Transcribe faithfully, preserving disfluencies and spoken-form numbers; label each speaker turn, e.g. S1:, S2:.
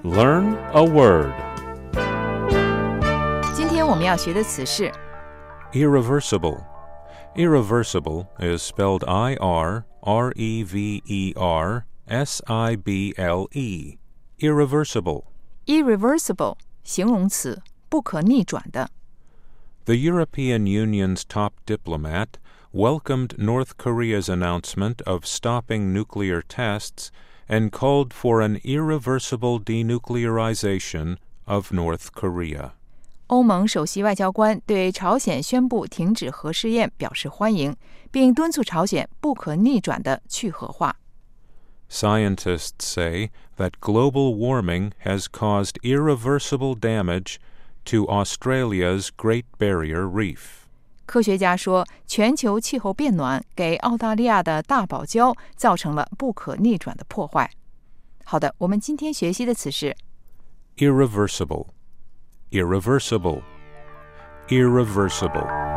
S1: Learn a word.
S2: 今天我们要学的词是
S1: Irreversible. Irreversible is spelled I R R E V E R S I B L E. Irreversible.
S2: irreversible 形容词，不可逆转的。
S1: The European Union's top diplomat welcomed North Korea's announcement of stopping nuclear tests and called for an irreversible denuclearization of North Korea.
S2: 欧盟首席外交官对朝鲜宣布停止核试验表示欢迎，并敦促朝鲜不可逆转地去核化。
S1: Scientists say that global warming has caused irreversible damage to Australia's Great Barrier Reef.
S2: 科学家说，全球气候变暖给澳大利亚的大堡礁造成了不可逆转的破坏。好的，我们今天学习的词是
S1: Irreversible. Irreversible. Irreversible.